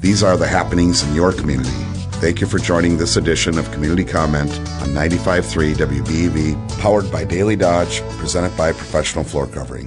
These are the happenings in your community. Thank you for joining this edition of Community Comment on 95.3 WBEV, powered by Daily Dodge, presented by Professional Floor Covering.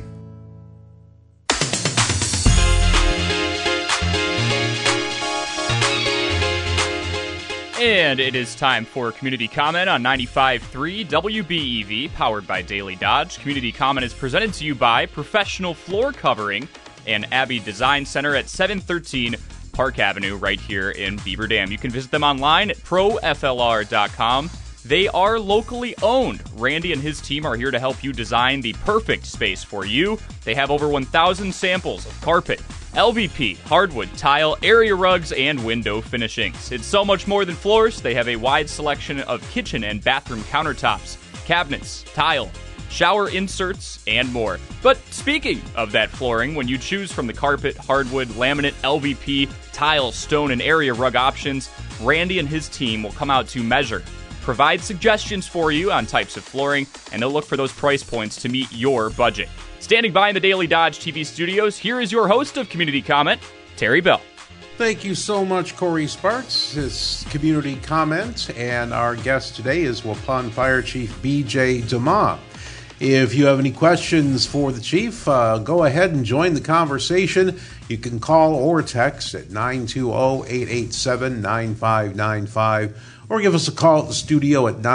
And it is time for Community Comment on 95.3 WBEV, powered by Daily Dodge. Community Comment is presented to you by Professional Floor Covering and Abbey Design Center at 713 Park Avenue right here in Beaver Dam. You can visit them online at proflr.com. They are locally owned. Randy and his team are here to help you design the perfect space for you. They have over 1,000 samples of carpet, LVP, hardwood, tile, area rugs, and window finishings. It's so much more than floors. They have a wide selection of kitchen and bathroom countertops, cabinets, tile, shower inserts, and more. But speaking of that flooring, when you choose from the carpet, hardwood, laminate, LVP, tile, stone, and area rug options, Randy and his team will come out to measure, provide suggestions for you on types of flooring, and they'll look for those price points to meet your budget. Standing by in the Daily Dodge TV studios, here is your host of Community Comment, Terry Bell. Thank you so much, Corey Sparks. This Community Comment, and our guest today is Waupun Fire Chief B.J. DeMa. If you have any questions for the chief, go ahead and join the conversation. You can call or text at 920-887-9595 or give us a call at the studio at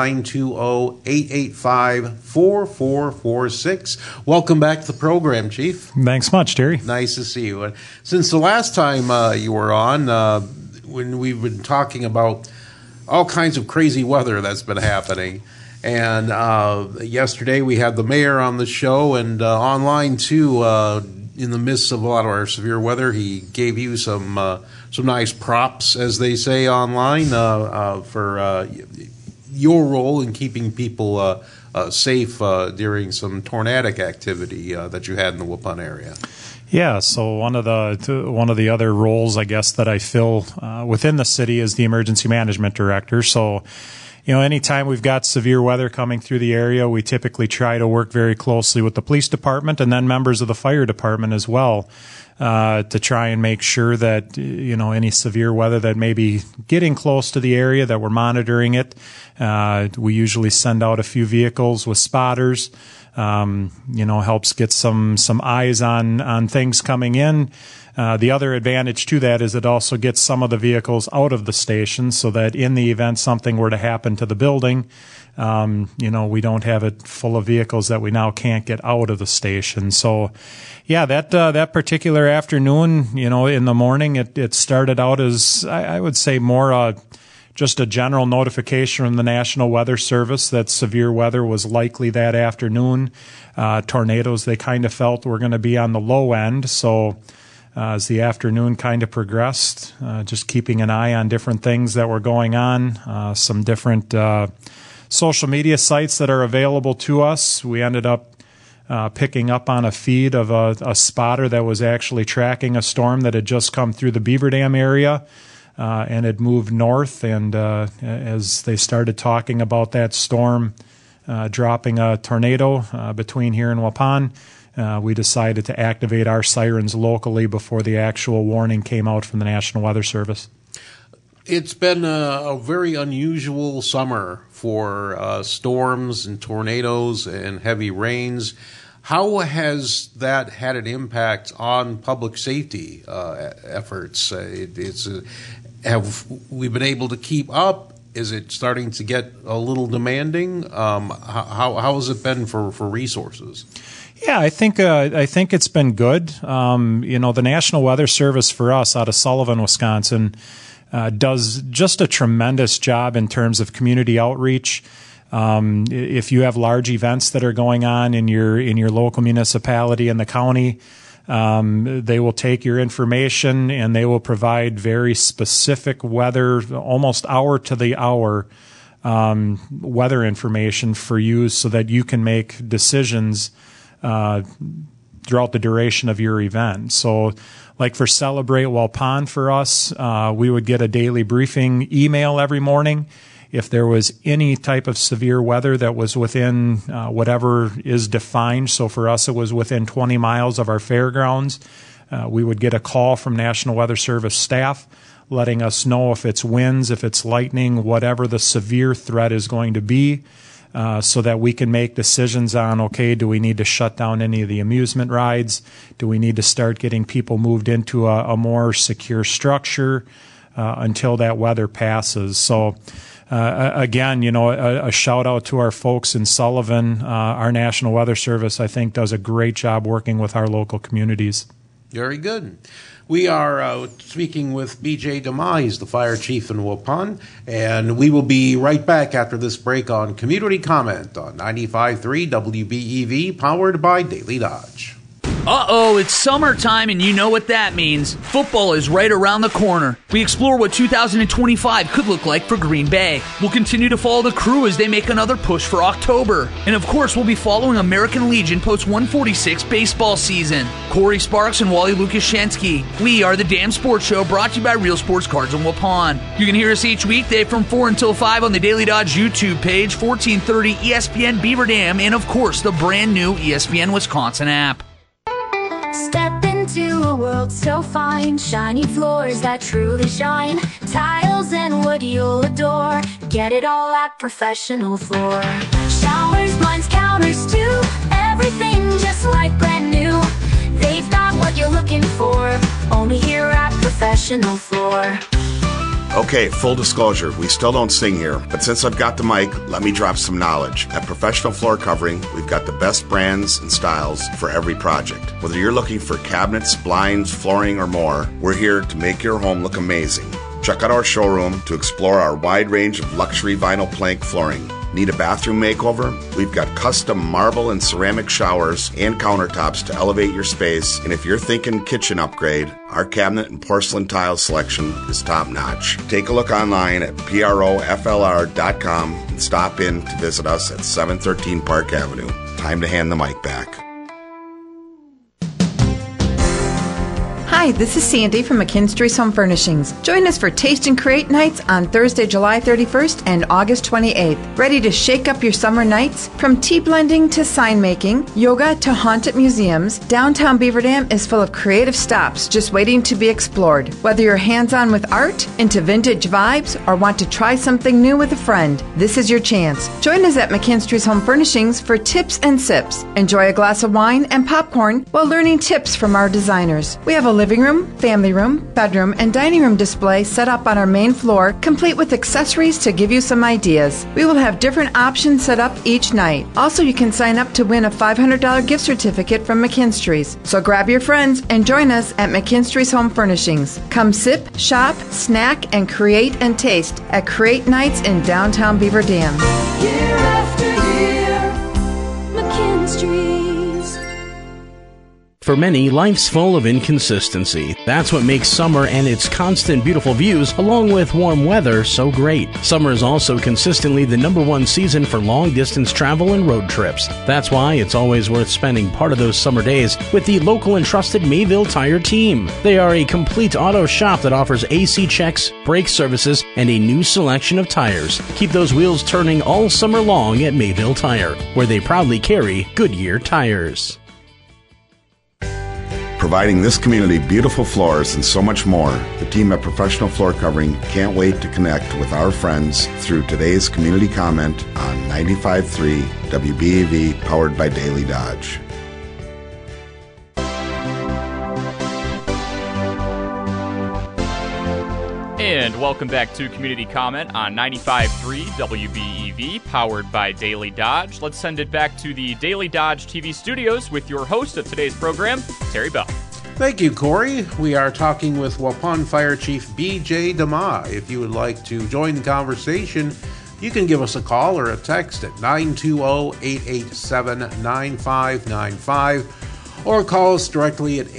920-885-4446. Welcome back to the program, Chief. Thanks much, Terry. Nice to see you. Since the last time you were on, when we've been talking about all kinds of crazy weather that's been happening, and yesterday we had the mayor on the show and online too. In the midst of a lot of our severe weather, he gave you some nice props, as they say online, for your role in keeping people safe during some tornadic activity that you had in the Waupun area. Yeah, so one of the other roles, I guess, that I fill within the city is the emergency management director. So, you know, anytime we've got severe weather coming through the area, we typically try to work very closely with the police department and then members of the fire department as well, to try and make sure that, you know, any severe weather that may be getting close to the area, that we're monitoring it. We usually send out a few vehicles with spotters, you know, helps get some eyes on things coming in. The other advantage to that is it also gets some of the vehicles out of the station so that in the event something were to happen to the building, you know, we don't have it full of vehicles that we now can't get out of the station. So, yeah, that particular afternoon, you know, in the morning, it started out as, I would say, more just a general notification from the National Weather Service that severe weather was likely that afternoon. Tornadoes, they kind of felt were going to be on the low end. So, as the afternoon kind of progressed, just keeping an eye on different things that were going on, some different social media sites that are available to us. We ended up picking up on a feed of a spotter that was actually tracking a storm that had just come through the Beaver Dam area and had moved north. And as they started talking about that storm dropping a tornado between here and Waupun, we decided to activate our sirens locally before the actual warning came out from the National Weather Service. It's been a very unusual summer for storms and tornadoes and heavy rains. How has that had an impact on public safety efforts? Have we been able to keep up? Is it starting to get a little demanding? How has it been for resources? Yeah, I think it's been good. You know, the National Weather Service for us out of Sullivan, Wisconsin, does just a tremendous job in terms of community outreach. If you have large events that are going on in your local municipality and the county, they will take your information and they will provide very specific weather, almost hour to the hour weather information for you so that you can make decisions throughout the duration of your event. So like for Celebrate Waupun for us, we would get a daily briefing email every morning. If there was any type of severe weather that was within whatever is defined, so for us it was within 20 miles of our fairgrounds, we would get a call from National Weather Service staff letting us know if it's winds, if it's lightning, whatever the severe threat is going to be, so that we can make decisions on, okay, do we need to shut down any of the amusement rides? Do we need to start getting people moved into a more secure structure until that weather passes? So again, a shout out to our folks in Sullivan. Our National Weather Service, I think, does a great job working with our local communities. Very good. We are speaking with B.J. DeMais, the fire chief in Waupun, and we will be right back after this break on Community Comment on 95.3 WBEV, powered by Daily Dodge. Uh-oh, it's summertime, and you know what that means. Football is right around the corner. We explore what 2025 could look like for Green Bay. We'll continue to follow the crew as they make another push for October. And of course, we'll be following American Legion post-146 baseball season. Corey Sparks and Wally Lukashenski. We are the Damn Sports Show, brought to you by Real Sports Cards in Waupun. You can hear us each weekday from 4 until 5 on the Daily Dodge YouTube page, 1430 ESPN Beaver Dam, and of course, the brand new ESPN Wisconsin app. Step into a world so fine, shiny floors that truly shine, tiles and wood you'll adore, get it all at Professional Floor. Showers, blinds, counters too, everything just like brand new. They've got what you're looking for, only here at Professional Floor. Okay, full disclosure, we still don't sing here, but since I've got the mic, let me drop some knowledge. At Professional Floor Covering, we've got the best brands and styles for every project. Whether you're looking for cabinets, blinds, flooring, or more, we're here to make your home look amazing. Check out our showroom to explore our wide range of luxury vinyl plank flooring. Need a bathroom makeover? We've got custom marble and ceramic showers and countertops to elevate your space. And if you're thinking kitchen upgrade, our cabinet and porcelain tile selection is top notch. Take a look online at proflr.com and stop in to visit us at 713 Park Avenue. Time to hand the mic back. Hi, this is Sandy from McKinstry's Home Furnishings. Join us for Taste and Create Nights on Thursday, July 31st and August 28th. Ready to shake up your summer nights? From tea blending to sign making, yoga to haunted museums, downtown Beaver Dam is full of creative stops just waiting to be explored. Whether you're hands-on with art, into vintage vibes, or want to try something new with a friend, this is your chance. Join us at McKinstry's Home Furnishings for tips and sips. Enjoy a glass of wine and popcorn while learning tips from our designers. We have a living room, family room, bedroom, and dining room display set up on our main floor, complete with accessories to give you some ideas. We will have different options set up each night. Also, you can sign up to win a $500 gift certificate from McKinstry's. So grab your friends and join us at McKinstry's Home Furnishings. Come sip, shop, snack, and create and taste at Create Nights in downtown Beaver Dam. Year after year, McKinstry's. For many, life's full of inconsistency. That's what makes summer and its constant beautiful views, along with warm weather, so great. Summer is also consistently the #1 season for long-distance travel and road trips. That's why it's always worth spending part of those summer days with the local and trusted Mayville Tire team. They are a complete auto shop that offers AC checks, brake services, and a new selection of tires. Keep those wheels turning all summer long at Mayville Tire, where they proudly carry Goodyear tires. Providing this community beautiful floors and so much more, the team at Professional Floor Covering can't wait to connect with our friends through today's community comment on 95.3 WBEV, powered by Daily Dodge. And welcome back to Community Comment on 95.3 WBEV, powered by Daily Dodge. Let's send it back to the Daily Dodge TV studios with your host of today's program, Terry Bell. Thank you, Corey. We are talking with Waupun Fire Chief B.J. DeMais. If you would like to join the conversation, you can give us a call or a text at 920-887-9595 or call us directly at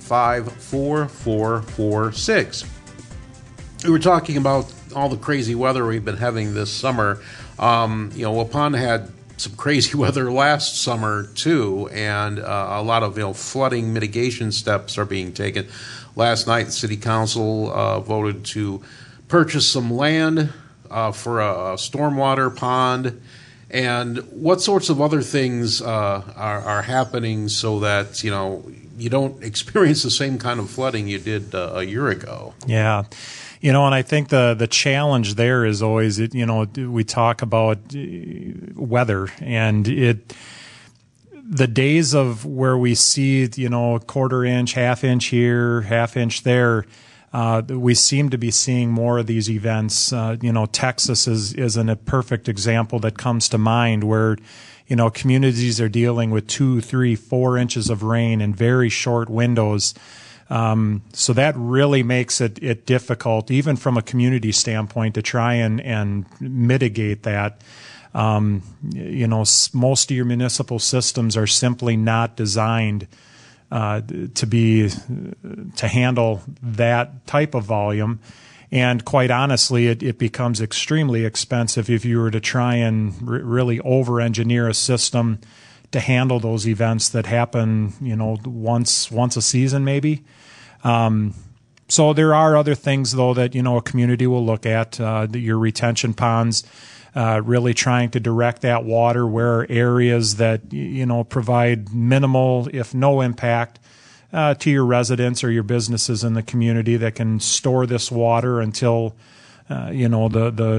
885-4446. We were talking about all the crazy weather we've been having this summer. Waupun had some crazy weather last summer too, and a lot of flooding mitigation steps are being taken. Last night, the City Council voted to purchase some land for a stormwater pond, And what sorts of other things are happening so that, you don't experience the same kind of flooding you did a year ago? Yeah. And I think the challenge there is always, we talk about weather, and the days of where we see, a quarter inch, half inch here, half inch there, we seem to be seeing more of these events. Texas is a perfect example that comes to mind where, communities are dealing with 2, 3, 4 inches of rain in very short windows. So that really makes it difficult, even from a community standpoint, to try and mitigate that. Most of your municipal systems are simply not designed to handle that type of volume. And quite honestly, it becomes extremely expensive if you were to try and really over-engineer a system to handle those events that happen, once a season maybe. So there are other things, though, that, a community will look at, your retention ponds, really trying to direct that water where are areas that, provide minimal, if no impact, to your residents or your businesses in the community that can store this water until, the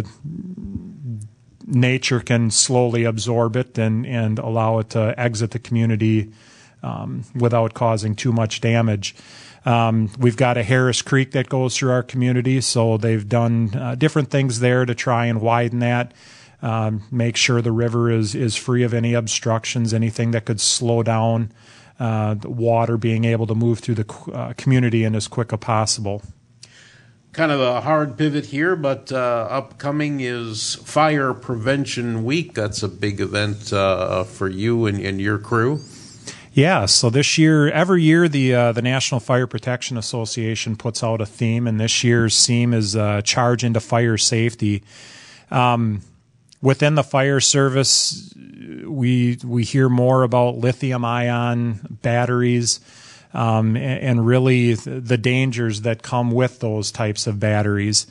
nature can slowly absorb it and allow it to exit the community without causing too much damage. We've got a Harris Creek that goes through our community, so they've done different things there to try and widen that, make sure the river is free of any obstructions, anything that could slow down the water being able to move through the community in as quick as possible. Kind of a hard pivot here, but upcoming is Fire Prevention Week. That's a big event for you and your crew. Yeah, so this year, every year, the National Fire Protection Association puts out a theme, and this year's theme is Charge into Fire Safety. Within the fire service, we hear more about lithium-ion batteries and really the dangers that come with those types of batteries.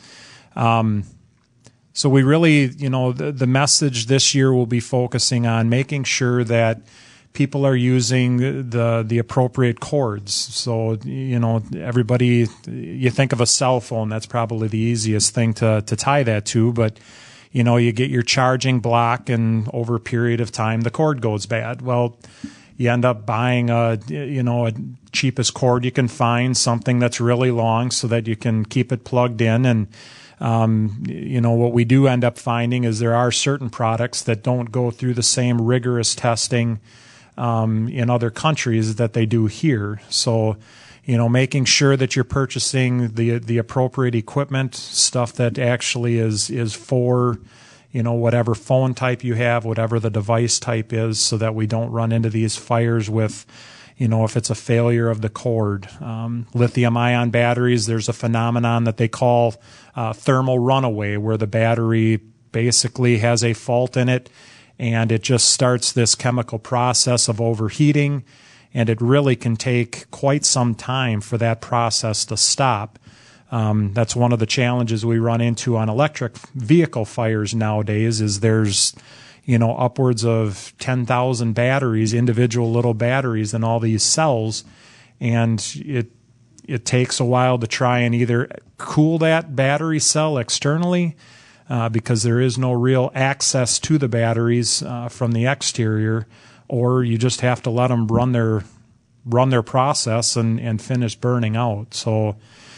So we really, the message this year will be focusing on making sure that people are using the appropriate cords. So, everybody, you think of a cell phone, that's probably the easiest thing to tie that to, but you get your charging block and over a period of time the cord goes bad. Well, you end up buying a cheapest cord you can find, something that's really long so that you can keep it plugged in. And, what we do end up finding is there are certain products that don't go through the same rigorous testing in other countries that they do here. So, making sure that you're purchasing the appropriate equipment, stuff that actually is for, whatever phone type you have, whatever the device type is, so that we don't run into these fires with, if it's a failure of the cord. Lithium-ion batteries, there's a phenomenon that they call thermal runaway, where the battery basically has a fault in it, and it just starts this chemical process of overheating, and it really can take quite some time for that process to stop. That's one of the challenges we run into on electric vehicle fires nowadays is there's, upwards of 10,000 batteries, individual little batteries in all these cells, and it takes a while to try and either cool that battery cell externally because there is no real access to the batteries from the exterior, or you just have to let them run their process and finish burning out. So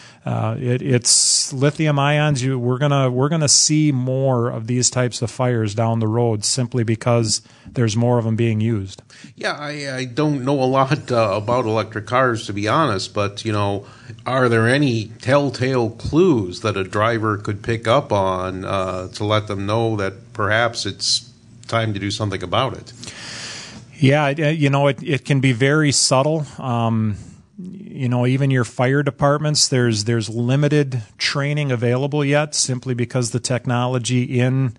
it's lithium ions. We're gonna see more of these types of fires down the road simply because there's more of them being used. Yeah, I don't know a lot about electric cars, to be honest, but are there any telltale clues that a driver could pick up on to let them know that perhaps it's time to do something about it? Yeah, it can be very subtle. Even your fire departments, there's limited training available yet, simply because the technology in,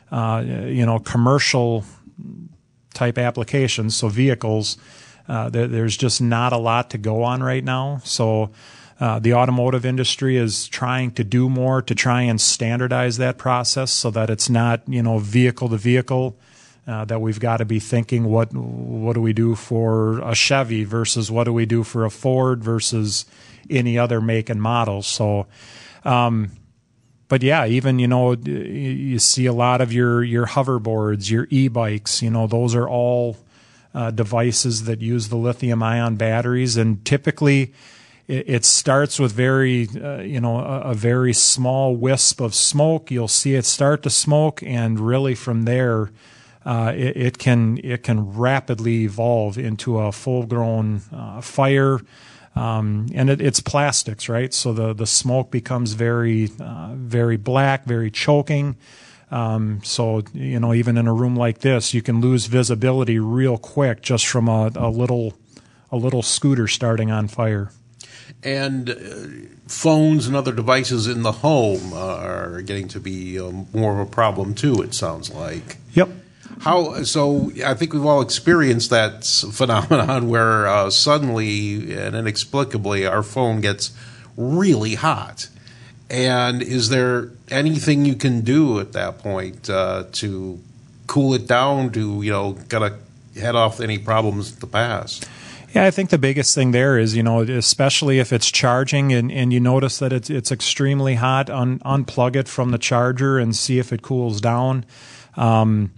commercial type applications, so vehicles, there's just not a lot to go on right now. So the automotive industry is trying to do more to try and standardize that process so that it's not, vehicle to vehicle that we've got to be thinking, what do we do for a Chevy versus what do we do for a Ford versus any other make and model. So, but yeah, even, you see a lot of your hoverboards, your e-bikes, those are all devices that use the lithium-ion batteries, and typically it starts with a very small wisp of smoke. You'll see it start to smoke, and really from there, it can rapidly evolve into a full-grown fire. And it's plastics, right? So the smoke becomes very black, very choking. So, even in a room like this, you can lose visibility real quick just from a little scooter starting on fire. And phones and other devices in the home are getting to be more of a problem too, it sounds like. Yep. So I think we've all experienced that phenomenon where suddenly and inexplicably our phone gets really hot. And is there anything you can do at that point to cool it down, to kind of head off any problems in the past? Yeah, I think the biggest thing there is, especially if it's charging and you notice that it's extremely hot, unplug it from the charger and see if it cools down. From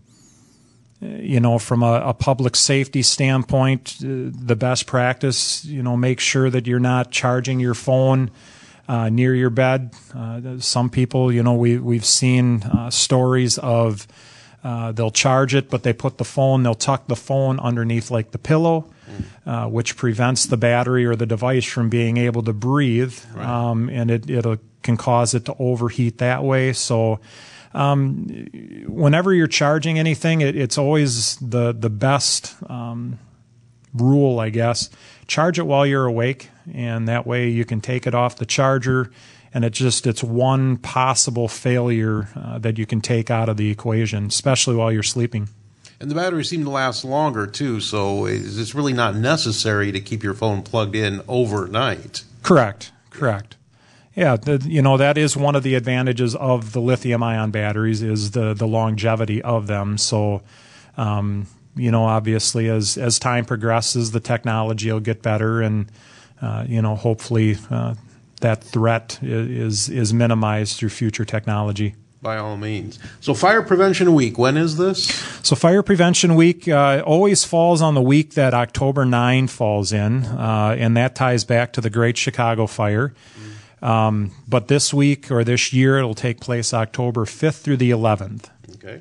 a public safety standpoint, the best practice, make sure that you're not charging your phone near your bed. Some people, we've seen stories of they'll charge it, but they'll tuck the phone underneath like the pillow, which prevents the battery or the device from being able to breathe, right. And it can cause it to overheat that way. So whenever you're charging anything, it's always the best rule, I guess. Charge it while you're awake, and that way you can take it off the charger, and it's one possible failure that you can take out of the equation, especially while you're sleeping. And the batteries seem to last longer, too, so it's really not necessary to keep your phone plugged in overnight. Correct. Yeah, that is one of the advantages of the lithium-ion batteries is the longevity of them. So, obviously as time progresses, the technology will get better, and, hopefully that threat is minimized through future technology. By all means. So Fire Prevention Week, when is this? So Fire Prevention Week always falls on the week that October 9 falls in, and that ties back to the Great Chicago Fire. But this week or this year, it'll take place October 5th through the 11th. Okay.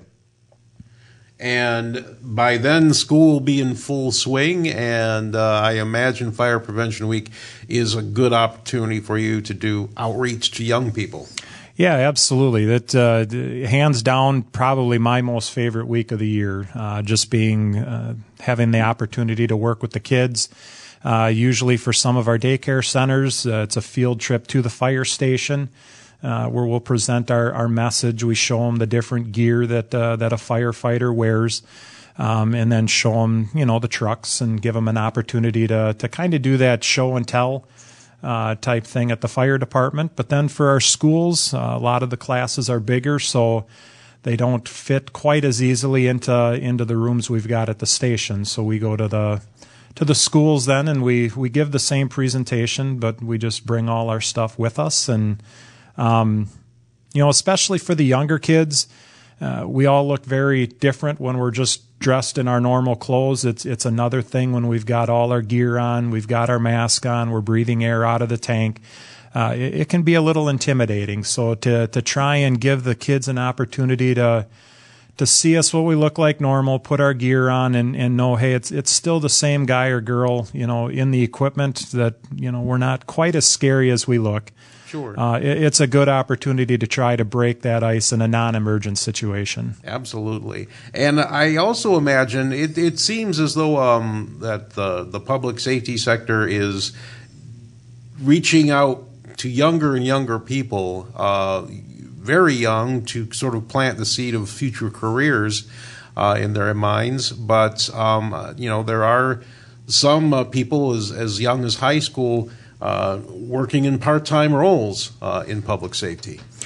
And by then, school will be in full swing, and I imagine Fire Prevention Week is a good opportunity for you to do outreach to young people. Yeah, absolutely. That hands down, probably my most favorite week of the year. Just being having the opportunity to work with the kids. Usually, for some of our daycare centers, it's a field trip to the fire station where we'll present our message. We show them the different gear that a firefighter wears, and then show them the trucks and give them an opportunity to kind of do that show and tell type thing at the fire department. But then for our schools, a lot of the classes are bigger, so they don't fit quite as easily into the rooms we've got at the station. So we go to the schools then, and we give the same presentation, but we just bring all our stuff with us. And especially for the younger kids, we all look very different when we're just dressed in our normal clothes. It's another thing when we've got all our gear on, we've got our mask on, we're breathing air out of the tank. It can be a little intimidating. So to try and give the kids an opportunity to see us what we look like normal, put our gear on, and know, hey, it's still the same guy or girl, in the equipment, that, we're not quite as scary as we look. Sure. It's a good opportunity to try to break that ice in a non-emergent situation. Absolutely. And I also imagine it seems as though that the public safety sector is reaching out to younger and younger people, very young, to sort of plant the seed of future careers in their minds. But, there are some people as young as high school working in part-time roles in public safety.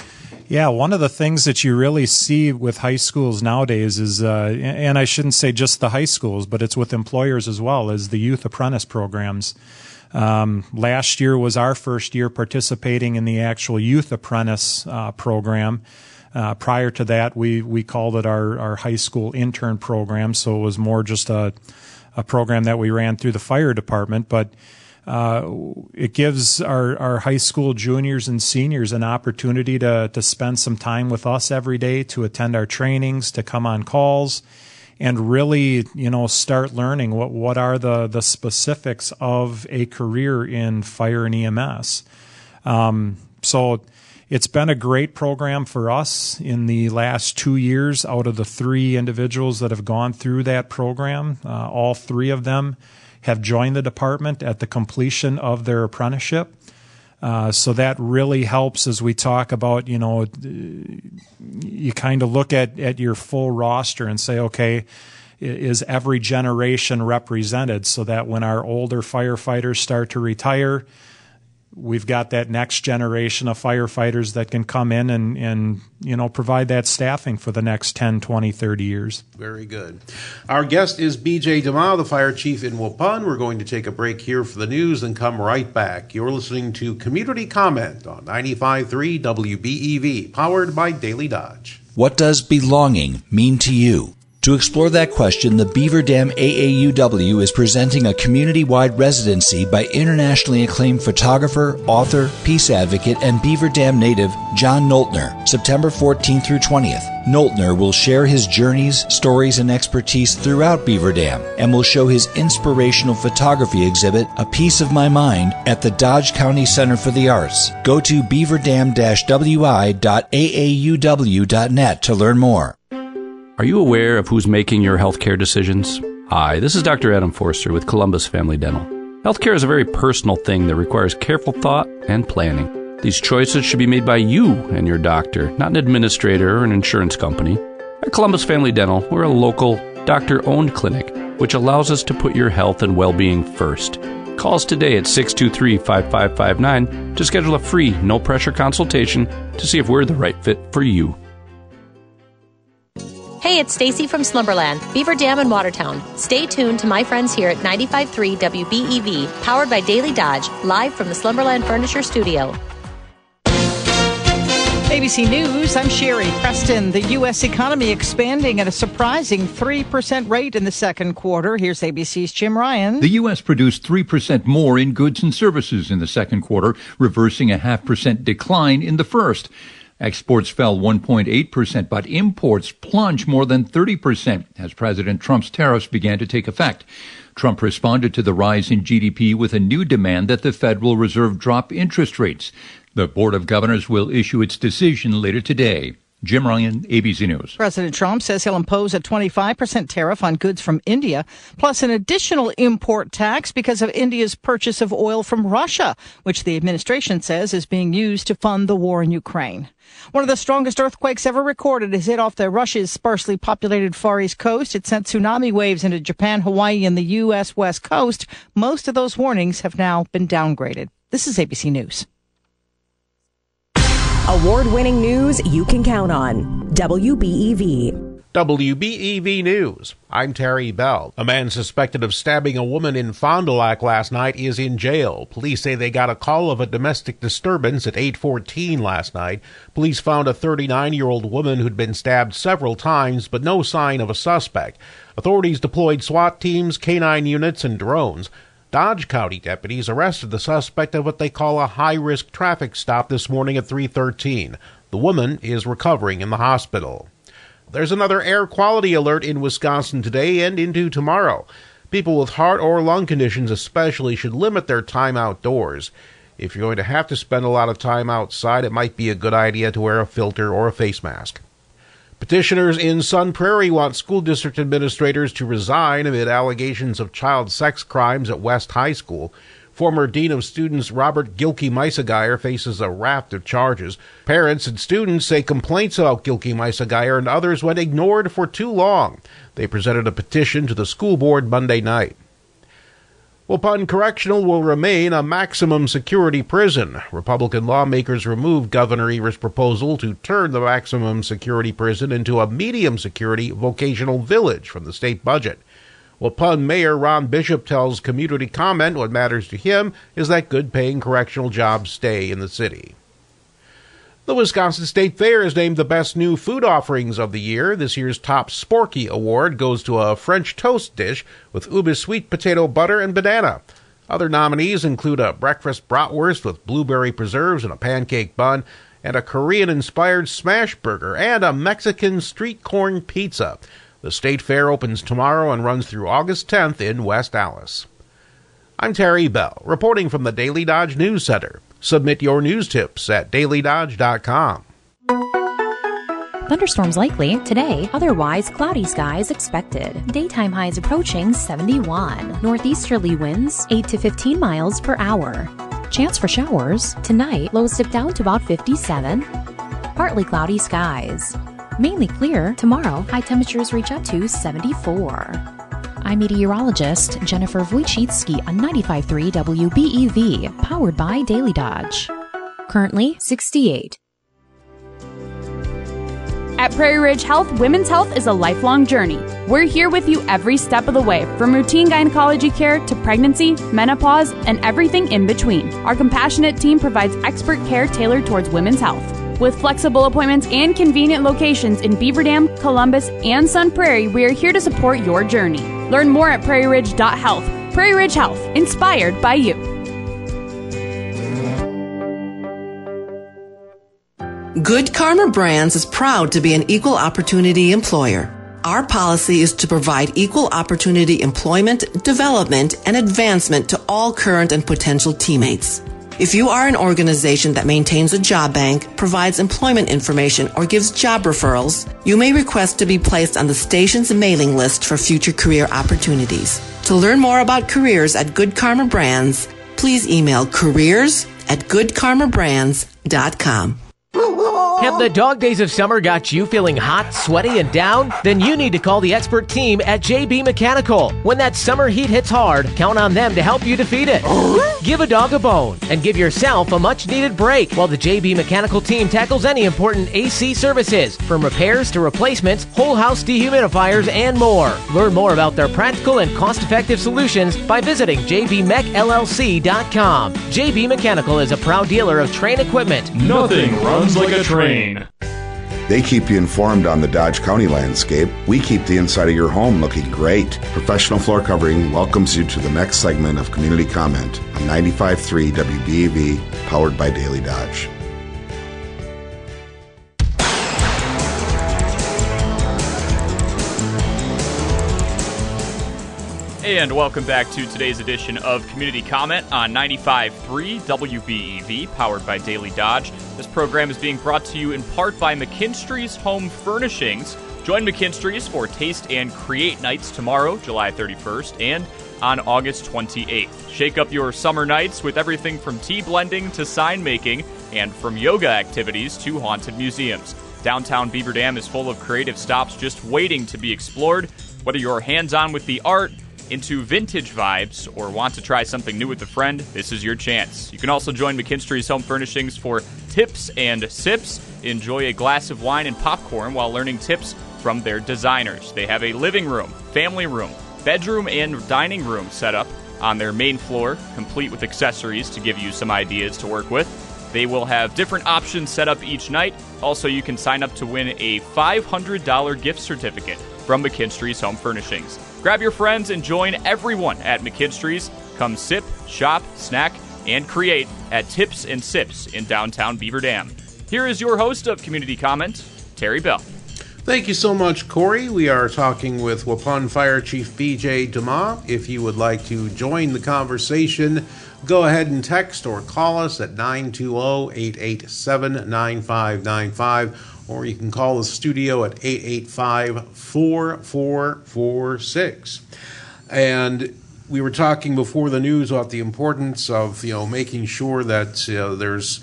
Yeah, one of the things that you really see with high schools nowadays is, and I shouldn't say just the high schools, but it's with employers as well, is the youth apprentice programs. Last year was our first year participating in the actual youth apprentice program. Prior to that, we called it our high school intern program, so it was more just a program that we ran through the fire department, but it gives our high school juniors and seniors an opportunity to spend some time with us every day, to attend our trainings, to come on calls, and really, start learning what are the specifics of a career in fire and EMS. So it's been a great program for us in the last 2 years. Out of the 3 individuals that have gone through that program, all 3 of them have joined the department at the completion of their apprenticeship. So that really helps as we talk about, you kind of look at your full roster and say, okay, is every generation represented, so that when our older firefighters start to retire, we've got that next generation of firefighters that can come in and provide that staffing for the next 10, 20, 30 years. Very good. Our guest is B.J. DeMau, the fire chief in Waupun. We're going to take a break here for the news and come right back. You're listening to Community Comment on 95.3 WBEV, powered by Daily Dodge. What does belonging mean to you? To explore that question, the Beaver Dam AAUW is presenting a community-wide residency by internationally acclaimed photographer, author, peace advocate, and Beaver Dam native John Noltner, September 14th through 20th. Noltner will share his journeys, stories, and expertise throughout Beaver Dam and will show his inspirational photography exhibit, A Piece of My Mind, at the Dodge County Center for the Arts. Go to beaverdam-wi.aauw.net to learn more. Are you aware of who's making your healthcare decisions? Hi, this is Dr. Adam Forster with Columbus Family Dental. Healthcare is a very personal thing that requires careful thought and planning. These choices should be made by you and your doctor, not an administrator or an insurance company. At Columbus Family Dental, we're a local, doctor-owned clinic, which allows us to put your health and well-being first. Call us today at 623-5559 to schedule a free, no-pressure consultation to see if we're the right fit for you. Hey, it's Stacy from Slumberland, Beaver Dam in Watertown. Stay tuned to my friends here at 95.3 WBEV, powered by Daily Dodge, live from the Slumberland Furniture Studio. ABC News, I'm Sherry Preston. The U.S. economy expanding at a surprising 3% rate in the second quarter. Here's ABC's Jim Ryan. The U.S. produced 3% more in goods and services in the second quarter, reversing a 0.5% decline in the first. Exports fell 1.8%, but imports plunged more than 30% as President Trump's tariffs began to take effect. Trump responded to the rise in GDP with a new demand that the Federal Reserve drop interest rates. The Board of Governors will issue its decision later today. Jim Ryan, ABC News. President Trump says he'll impose a 25% tariff on goods from India, plus an additional import tax because of India's purchase of oil from Russia, which the administration says is being used to fund the war in Ukraine. One of the strongest earthquakes ever recorded has hit off Russia's sparsely populated Far East coast. It sent tsunami waves into Japan, Hawaii, and the U.S. West Coast. Most of those warnings have now been downgraded. This is ABC News. Award-winning news you can count on. WBEV. WBEV News. I'm Terry Bell. A man suspected of stabbing a woman in Fond du Lac last night is in jail. Police say they got a call of a domestic disturbance at 8:14 last night. Police found a 39-year-old woman who'd been stabbed several times, but no sign of a suspect. Authorities deployed SWAT teams, K-9 units, and drones. Dodge County deputies arrested the suspect of what they call a high-risk traffic stop this morning at 3:13. The woman is recovering in the hospital. There's another air quality alert in Wisconsin today and into tomorrow. People with heart or lung conditions especially should limit their time outdoors. If you're going to have to spend a lot of time outside, it might be a good idea to wear a filter or a face mask. Petitioners in Sun Prairie want school district administrators to resign amid allegations of child sex crimes at West High School. Former Dean of Students Robert Gilkey-Meissegeyer faces a raft of charges. Parents and students say complaints about Gilkey-Meissegeyer and others went ignored for too long. They presented a petition to the school board Monday night. Waupun Correctional will remain a maximum security prison. Republican lawmakers removed Governor Evers' proposal to turn the maximum security prison into a medium security vocational village from the state budget. Waupun Mayor Ron Bishop tells Community Comment what matters to him is that good-paying correctional jobs stay in the city. The Wisconsin State Fair is named the best new food offerings of the year. This year's top Sporky Award goes to a French toast dish with ube sweet potato butter and banana. Other nominees include a breakfast bratwurst with blueberry preserves and a pancake bun, and a Korean-inspired smash burger, and a Mexican street corn pizza. The State Fair opens tomorrow and runs through August 10th in West Allis. I'm Terry Bell, reporting from the Daily Dodge News Center. Submit your news tips at dailydodge.com. Thunderstorms likely today, otherwise cloudy skies expected. Daytime highs approaching 71. Northeasterly winds 8 to 15 miles per hour. Chance for showers tonight, lows dip down to about 57. Partly cloudy skies. Mainly clear tomorrow, high temperatures reach up to 74. I'm meteorologist Jennifer Wojcicki on 95.3 WBEV, powered by Daily Dodge. Currently 68. At Prairie Ridge Health, women's health is a lifelong journey. We're here with you every step of the way, from routine gynecology care to pregnancy, menopause, and everything in between. Our compassionate team provides expert care tailored towards women's health. With flexible appointments and convenient locations in Beaver Dam, Columbus, and Sun Prairie, we are here to support your journey. Learn more at prairieridge.health. Prairie Ridge Health, inspired by you. Good Karma Brands is proud to be an equal opportunity employer. Our policy is to provide equal opportunity employment, development, and advancement to all current and potential teammates. If you are an organization that maintains a job bank, provides employment information, or gives job referrals, you may request to be placed on the station's mailing list for future career opportunities. To learn more about careers at Good Karma Brands, please email careers@goodkarmabrands.com. Have the dog days of summer got you feeling hot, sweaty, and down? Then you need to call the expert team at JB Mechanical. When that summer heat hits hard, count on them to help you defeat it. Give a dog a bone and give yourself a much-needed break while the JB Mechanical team tackles any important AC services, from repairs to replacements, whole house dehumidifiers, and more. Learn more about their practical and cost-effective solutions by visiting jbmechllc.com. JB Mechanical is a proud dealer of Trane equipment. Nothing runs like a train. They keep you informed on the Dodge County landscape. We keep the inside of your home looking great. Professional Floor Covering welcomes you to the next segment of Community Comment on 95.3 WBEV, powered by Daily Dodge. And welcome back to today's edition of Community Comment on 95.3 WBEV, powered by Daily Dodge. This program is being brought to you in part by McKinstry's Home Furnishings. Join McKinstry's for Taste and Create Nights tomorrow, July 31st, and on August 28th. Shake up your summer nights with everything from tea blending to sign making, and from yoga activities to haunted museums. Downtown Beaver Dam is full of creative stops just waiting to be explored. Whether you're hands-on with the art, into vintage vibes, or want to try something new with a friend, this is your chance. You can also join McKinstry's Home Furnishings for Tips and Sips. Enjoy a glass of wine and popcorn while learning tips from their designers. They have a living room, family room, bedroom, and dining room set up on their main floor, complete with accessories to give you some ideas to work with. They will have different options set up each night. Also, you can sign up to win a $500 gift certificate from McKinstry's Home Furnishings. Grab your friends and join everyone at McKinstry's. Come sip, shop, snack, and create at Tips and Sips in downtown Beaver Dam. Here is your host of Community Comment, Terry Bell. Thank you so much, Corey. We are talking with Waupun Fire Chief B.J. Dumas. If you would like to join the conversation, go ahead and text or call us at 920-887-9595, or you can call the studio at 885-4446. And we were talking before the news about the importance of, making sure that there's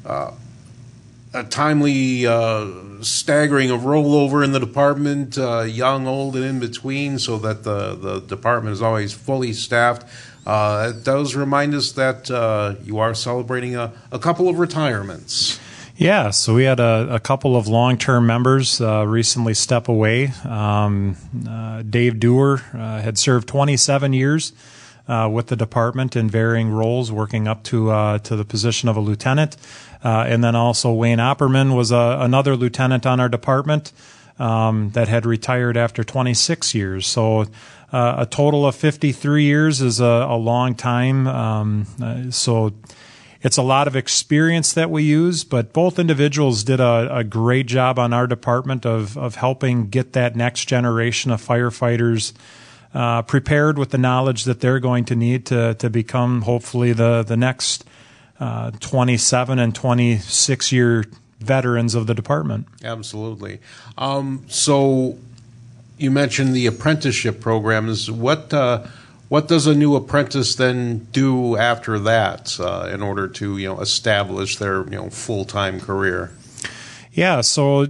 a timely staggering of rollover in the department, young, old, and in between, so that the department is always fully staffed. It does remind us that you are celebrating a couple of retirements. Yeah, so we had a couple of long-term members recently step away. Dave Dewar had served 27 years with the department in varying roles, working up to the position of a lieutenant. And then also Wayne Opperman was another lieutenant on our department that had retired after 26 years. So a total of 53 years is a long time. So it's a lot of experience that we use, but both individuals did a great job on our department of helping get that next generation of firefighters prepared with the knowledge that they're going to need to become hopefully the next 27 and 26 year veterans of the department. Absolutely. So you mentioned the apprenticeship programs. What does a new apprentice then do after that in order to establish their full-time career? Yeah, so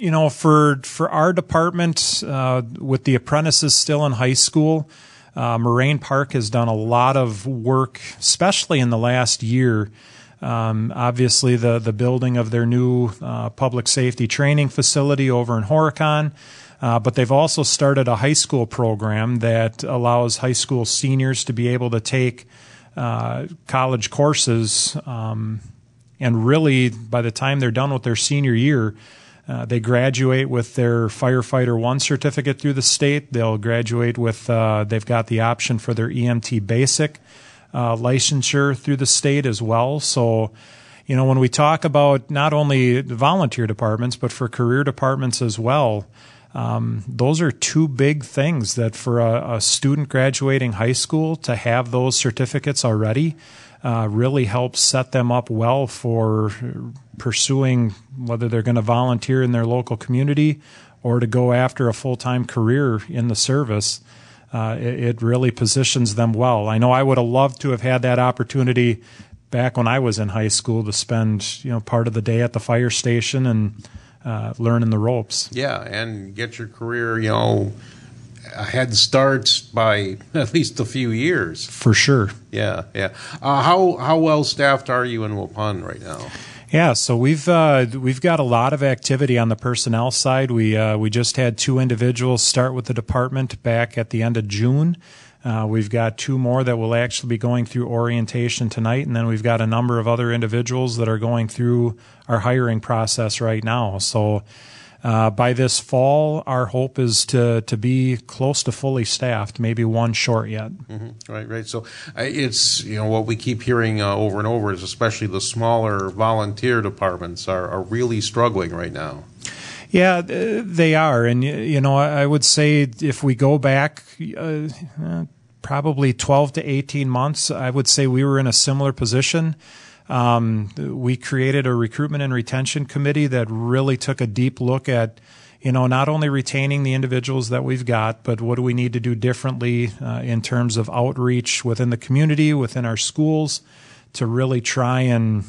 for our department, with the apprentices still in high school, Moraine Park has done a lot of work, especially in the last year. Obviously, the building of their new public safety training facility over in Horicon, but they've also started a high school program that allows high school seniors to be able to take college courses, and really, by the time they're done with their senior year, they graduate with their Firefighter 1 certificate through the state. They'll graduate with, they've got the option for their EMT basic licensure through the state as well. So, when we talk about not only volunteer departments, but for career departments as well, those are two big things that for a student graduating high school to have those certificates already really helps set them up well for pursuing whether they're going to volunteer in their local community or to go after a full-time career in the service. It really positions them well. I know I would have loved to have had that opportunity back when I was in high school to spend part of the day at the fire station and learning the ropes. Yeah, and get your career, a head start by at least a few years. For sure. Yeah. How well staffed are you in Waupun right now? Yeah, so we've got a lot of activity on the personnel side. We just had 2 individuals start with the department back at the end of June. We've got 2 more that will actually be going through orientation tonight, and then we've got a number of other individuals that are going through our hiring process right now. So by this fall, our hope is to be close to fully staffed, maybe 1 short yet. Mm-hmm. Right. So it's, what we keep hearing over and over is especially the smaller volunteer departments are really struggling right now. Yeah, they are. And, I would say if we go back probably 12 to 18 months, I would say we were in a similar position. We created a recruitment and retention committee that really took a deep look at, not only retaining the individuals that we've got, but what do we need to do differently in terms of outreach within the community, within our schools, to really try and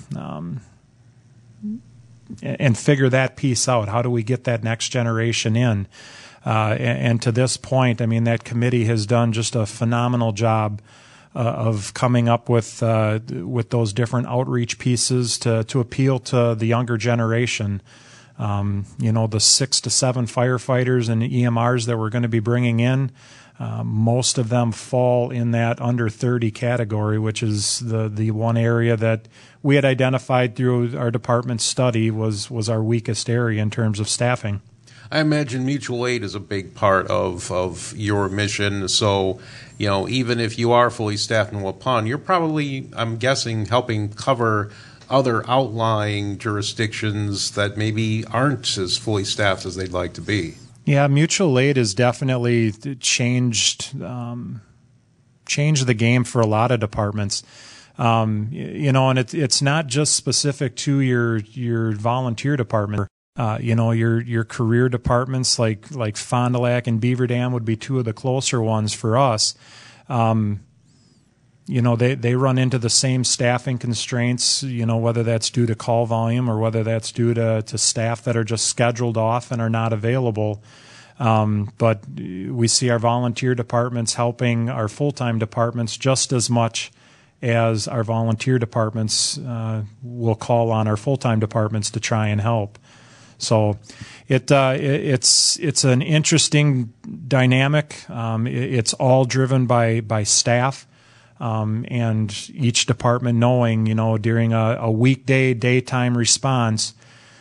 figure that piece out. How do we get that next generation in? And to this point, that committee has done just a phenomenal job of coming up with those different outreach pieces to appeal to the younger generation. The 6 to 7 firefighters and EMRs that we're going to be bringing in, most of them fall in that under 30 category, which is the one area that we had identified through our department study was our weakest area in terms of staffing. I imagine mutual aid is a big part of your mission. So, even if you are fully staffed in Waupun, you're probably, I'm guessing, helping cover other outlying jurisdictions that maybe aren't as fully staffed as they'd like to be. Yeah, mutual aid has definitely changed the game for a lot of departments. And it's not just specific to your volunteer department. Your career departments like Fond du Lac and Beaver Dam would be 2 of the closer ones for us. They run into the same staffing constraints, whether that's due to call volume or whether that's due to staff that are just scheduled off and are not available. But we see our volunteer departments helping our full-time departments just as much as our volunteer departments will call on our full-time departments to try and help. So it's an interesting dynamic. It's all driven by staff, and each department knowing, during a weekday daytime response,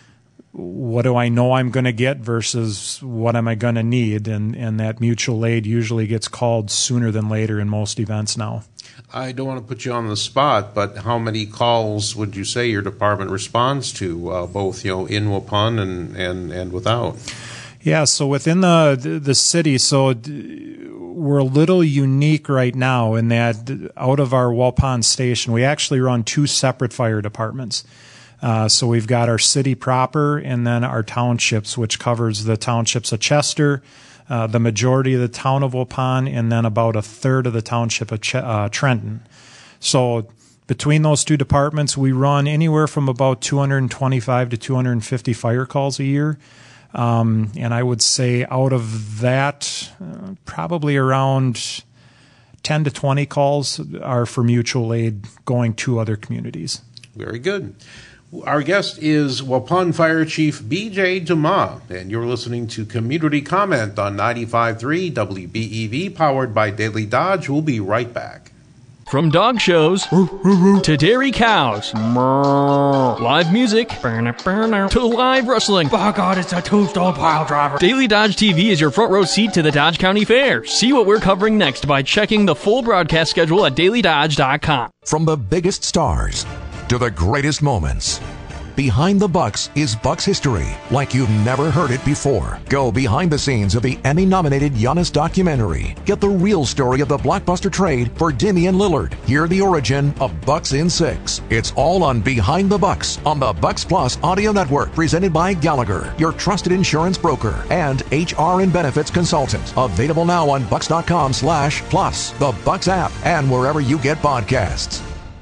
what do I know I'm going to get versus what am I going to need, and that mutual aid usually gets called sooner than later in most events now. I don't want to put you on the spot, but how many calls would you say your department responds to, both in Waupun and without? Yeah, so within the city, so we're a little unique right now in that out of our Waupun station, we actually run 2 separate fire departments. So we've got our city proper and then our townships, which covers the townships of Chester, the majority of the town of Waupun, and then about a third of the township of Trenton. So between those 2 departments, we run anywhere from about 225 to 250 fire calls a year. And I would say out of that, probably around 10 to 20 calls are for mutual aid going to other communities. Very good. Our guest is Waupun Fire Chief B.J. Dumas, and you're listening to Community Comment on 95.3 WBEV, powered by Daily Dodge. We'll be right back. From dog shows to dairy cows, live music to live wrestling. By God, it's a two-stone pile driver. Daily Dodge TV is your front row seat to the Dodge County Fair. See what we're covering next by checking the full broadcast schedule at dailydodge.com. From the biggest stars to the greatest moments, Behind the Bucks is Bucks history like you've never heard it before. Go behind the scenes of the Emmy-nominated Giannis documentary. Get the real story of the blockbuster trade for Damian Lillard. Hear the origin of Bucks in 6. It's all on Behind the Bucks on the Bucks Plus audio network, presented by Gallagher, your trusted insurance broker and HR and benefits consultant. Available now on bucks.com/plus, the Bucks app, and wherever you get podcasts.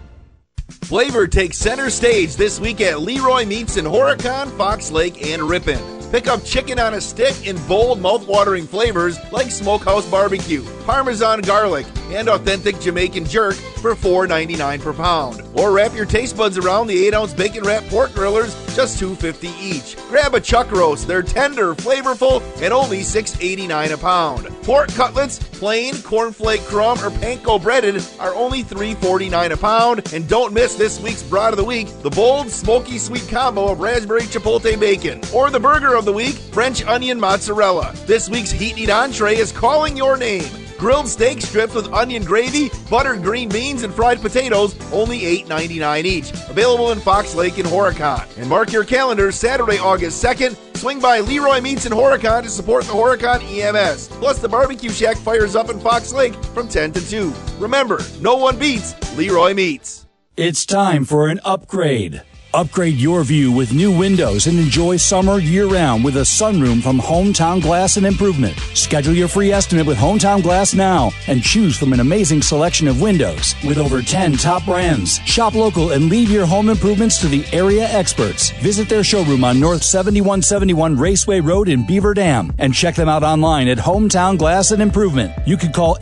Flavor takes center stage this week at Leroy Meats in Horicon, Fox Lake, and Ripon. Pick up chicken on a stick in bold, mouth-watering flavors like Smokehouse Barbecue, Parmesan Garlic, and authentic Jamaican Jerk for $4.99 per pound. Or wrap your taste buds around the 8-ounce bacon wrap pork grillers, just $2.50 each. Grab a chuck roast. They're tender, flavorful, and only $6.89 a pound. Pork cutlets, plain, cornflake crumb, or panko breaded are only $3.49 a pound. And don't miss this week's Broad of the Week, the bold, smoky sweet combo of raspberry chipotle bacon. Or the burger of the week, French onion mozzarella. This week's Heat Eat entree is calling your name. Grilled steak strips with onion gravy, buttered green beans, and fried potatoes, only $8.99 each. Available in Fox Lake and Horicon. And mark your calendars, Saturday, August 2nd. Swing by Leroy Meats in Horicon to support the Horicon EMS. Plus, the Barbecue Shack fires up in Fox Lake from 10 to 2. Remember, no one beats Leroy Meats. It's time for an upgrade. Upgrade your view with new windows and enjoy summer year-round with a sunroom from Hometown Glass and Improvement. Schedule your free estimate with Hometown Glass now and choose from an amazing selection of windows with over 10 top brands. Shop local and leave your home improvements to the area experts. Visit their showroom on North 7171 Raceway Road in Beaver Dam and check them out online at Hometown Glass and Improvement. You can call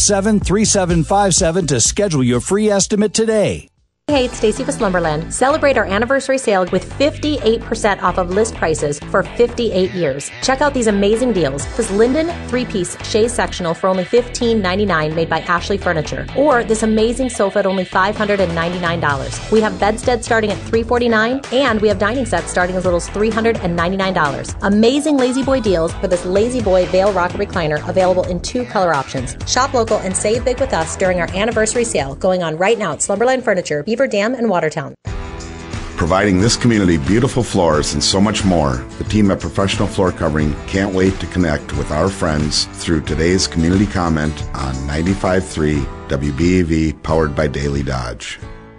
887-3757 to schedule your free estimate today. Hey, it's Stacy with Slumberland. Celebrate our anniversary sale with 58% off of list prices for 58 years. Check out these amazing deals. This Linden 3-piece chaise sectional for only $15.99 made by Ashley Furniture. Or this amazing sofa at only $599. We have bedsteads starting at $349, and we have dining sets starting as little as $399. Amazing Lazy Boy deals for this Lazy Boy Vail Rocker recliner, available in 2 color options. Shop local and save big with us during our anniversary sale going on right now at Slumberland Furniture, Beaver Dam, and Watertown. Providing this community beautiful floors and so much more, the team at Professional Floor Covering can't wait to connect with our friends through today's community comment on 95.3 WBEV, powered by Daily Dodge.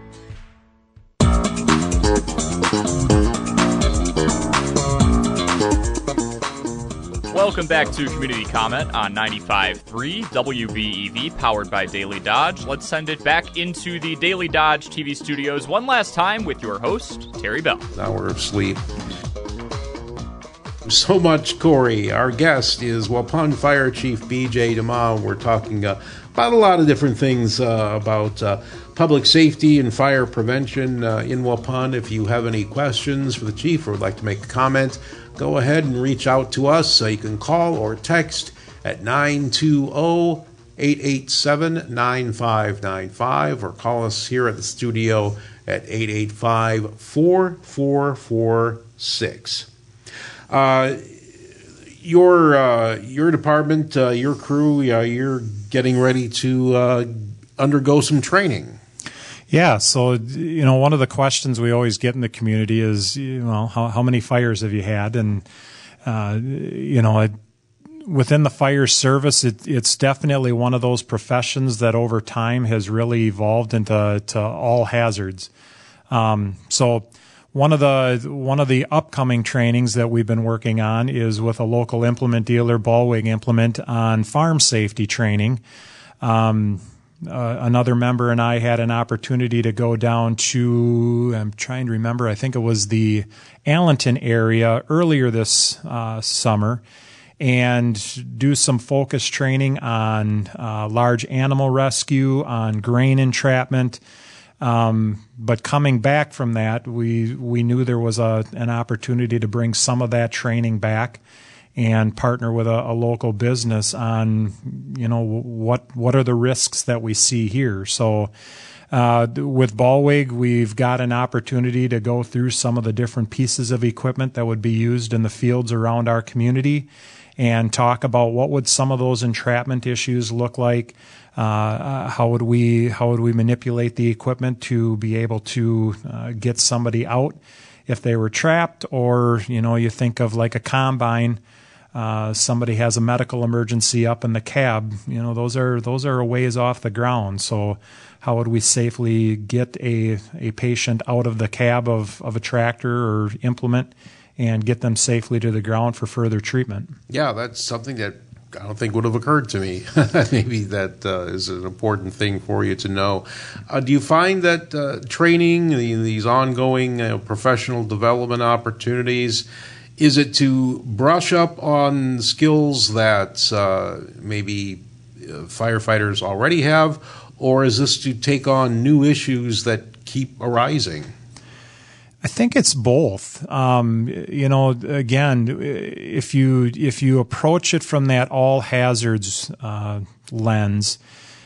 Welcome back to Community Comment on 95.3 WBEV, powered by Daily Dodge. Let's send it back into the Daily Dodge TV studios one last time with your host, Terry Bell. Hour of sleep. So much, Corey. Our guest is Waupun Fire Chief B.J. DeMa. We're talking about a lot of different things about public safety and fire prevention in Waupun. If you have any questions for the chief or would like to make a comment, go ahead and reach out to us. You can call or text at 920-887-9595 or call us here at the studio at 885-4446. Your department, your crew, you're getting ready to undergo some training. Yeah, so one of the questions we always get in the community is, how many fires have you had? And within the fire service, it's definitely one of those professions that over time has really evolved into all hazards. So one of the upcoming trainings that we've been working on is with a local implement dealer, Ballweg Implement, on farm safety training. Another member and I had an opportunity to go down to, I'm trying to remember, I think it was the Allenton area earlier this summer, and do some focus training on large animal rescue, on grain entrapment. But coming back from that, we knew there was an opportunity to bring some of that training back and partner with a local business on, what are the risks that we see here. So with Ballweg, we've got an opportunity to go through some of the different pieces of equipment that would be used in the fields around our community and talk about what would some of those entrapment issues look like. How would we manipulate the equipment to be able to get somebody out if they were trapped, or you think of like a combine. Somebody has a medical emergency up in the cab. Those are a ways off the ground. So how would we safely get a patient out of the cab of a tractor or implement and get them safely to the ground for further treatment? Yeah, that's something that I don't think would have occurred to me. Maybe that is an important thing for you to know. Do you find that training, these ongoing professional development opportunities, is it to brush up on skills that maybe firefighters already have, or is this to take on new issues that keep arising? I think it's both. Again, if you approach it from that all hazards lens,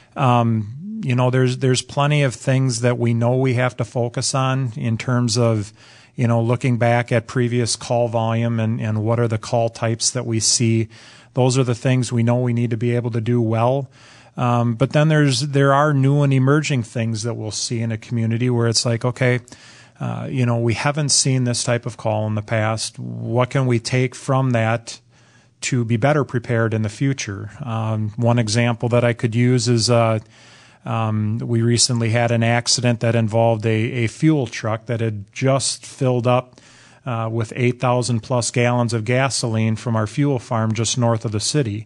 there's plenty of things that we know we have to focus on in terms of, looking back at previous call volume and what are the call types that we see. Those are the things we know we need to be able to do well. But then there are new and emerging things that we'll see in a community where it's like, okay, we haven't seen this type of call in the past. What can we take from that to be better prepared in the future? One example that I could use is we recently had an accident that involved a fuel truck that had just filled up with 8,000 plus gallons of gasoline from our fuel farm just north of the city.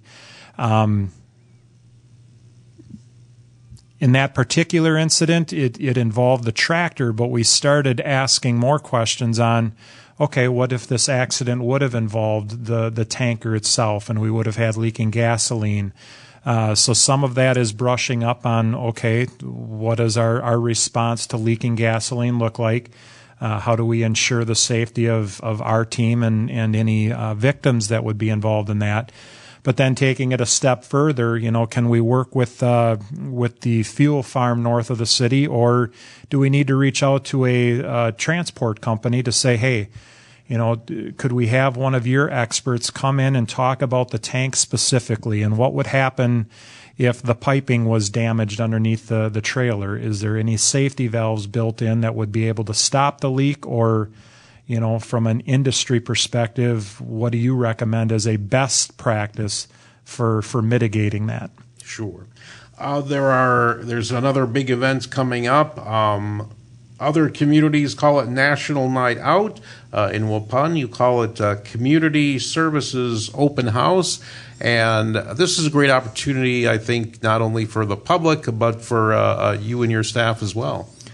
In that particular incident, it involved the tractor, but we started asking more questions on, okay, what if this accident would have involved the tanker itself and we would have had leaking gasoline? So some of that is brushing up on, okay, what does our response to leaking gasoline look like? How do we ensure the safety of our team and any victims that would be involved in that? But then taking it a step further, can we work with the fuel farm north of the city, or do we need to reach out to a transport company to say, hey, could we have one of your experts come in and talk about the tank specifically and what would happen if the piping was damaged underneath the trailer? Is there any safety valves built in that would be able to stop the leak? Or, from an industry perspective, what do you recommend as a best practice for mitigating that? Sure. There's another big event coming up. Other communities call it National Night Out. In Waupun, you call it Community Services Open House. And this is a great opportunity, I think, not only for the public, but for you and your staff as well.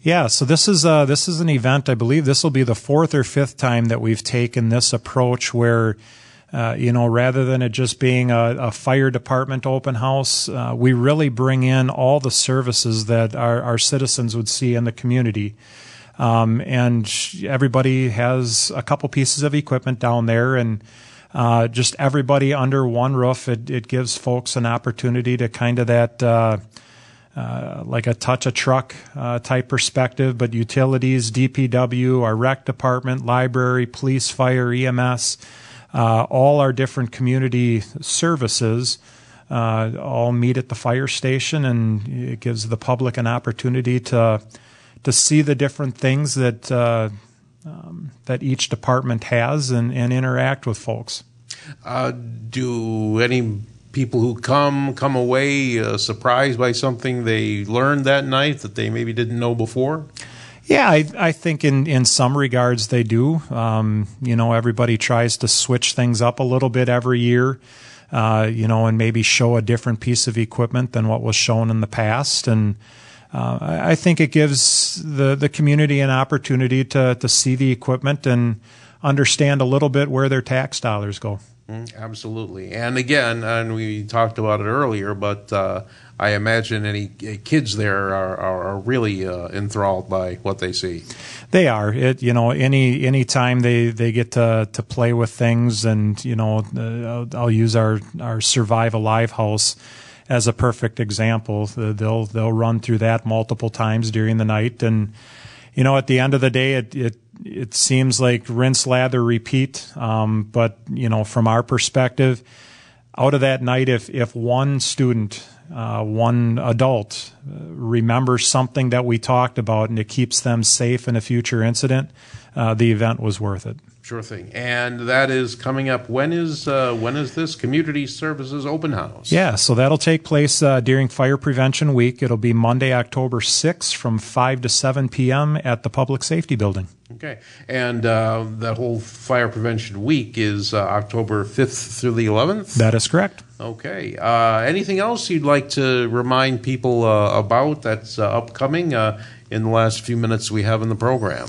Yeah, so this is an event. I believe this will be the fourth or fifth time that we've taken this approach where, rather than it just being a fire department open house, we really bring in all the services that our citizens would see in the community. And everybody has a couple pieces of equipment down there, and just everybody under one roof. It gives folks an opportunity to kind of that like a touch a truck type perspective, but utilities, DPW, our rec department, library, police, fire, EMS, all our different community services all meet at the fire station, and it gives the public an opportunity to see the different things that that each department has and interact with folks. Do any people who come away surprised by something they learned that night that they maybe didn't know before? Yeah, I think in some regards they do. Everybody tries to switch things up a little bit every year, and maybe show a different piece of equipment than what was shown in the past. And I think it gives the community an opportunity to see the equipment and understand a little bit where their tax dollars go. Absolutely. And again, and we talked about it earlier, but I imagine any kids there are really enthralled by what they see. They are. Any time they get to play with things, and I'll use our Survive Alive house as a perfect example. They'll run through that multiple times during the night, and at the end of the day, it seems like rinse, lather, repeat. But from our perspective, out of that night, if one student, one adult remembers something that we talked about and it keeps them safe in a future incident, the event was worth it. Sure thing. And that is coming up. When is this Community Services Open House? Yeah, so that'll take place during Fire Prevention Week. It'll be Monday, October 6th from 5 to 7 p.m. at the Public Safety Building. Okay. And that whole Fire Prevention Week is October 5th through the 11th? That is correct. Okay. Anything else you'd like to remind people about that's upcoming in the last few minutes we have in the program?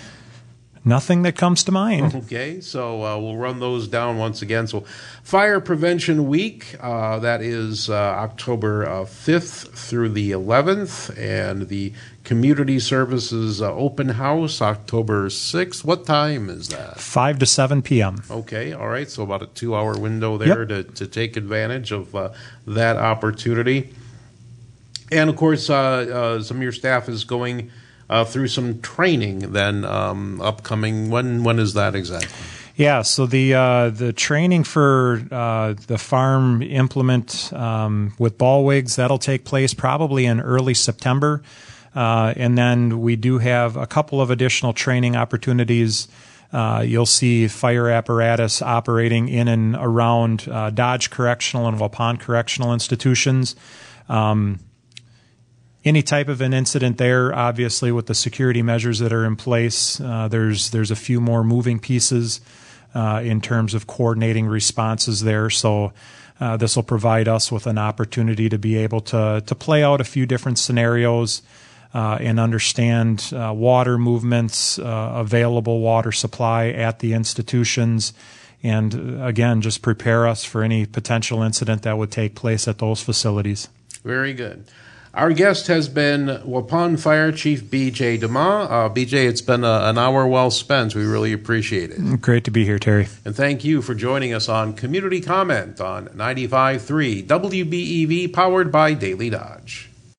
Nothing that comes to mind. Okay, so we'll run those down once again. So Fire Prevention Week, that is October 5th through the 11th, and the Community Services Open House, October 6th. What time is that? 5 to 7 p.m. Okay, all right, so about a 2-hour window there to take advantage of that opportunity. And, of course, some of your staff is going through some training then upcoming. When is that exactly? Yeah, so the training for the farm implement with ball wigs, that'll take place probably in early September. And then we do have a couple of additional training opportunities. You'll see fire apparatus operating in and around Dodge Correctional and Waupun Correctional Institutions. Any type of an incident there, obviously, with the security measures that are in place, there's a few more moving pieces in terms of coordinating responses there. So this will provide us with an opportunity to be able to play out a few different scenarios and understand water movements, available water supply at the institutions, and again, just prepare us for any potential incident that would take place at those facilities. Very good. Our guest has been Waupun Fire Chief B.J. DeMa. B.J., it's been an hour well spent. We really appreciate it. Great to be here, Terry. And thank you for joining us on Community Comment on 95.3 WBEV, powered by Daily Dodge.